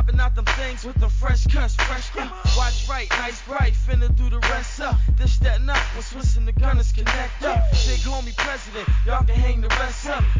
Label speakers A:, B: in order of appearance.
A: Popping out them things with the fresh cuts, fresh watch right, nice bright, finna do the rest up. This, that, and up, when Swiss and the Gunners connect up. Big homie president, y'all can hang the rest up.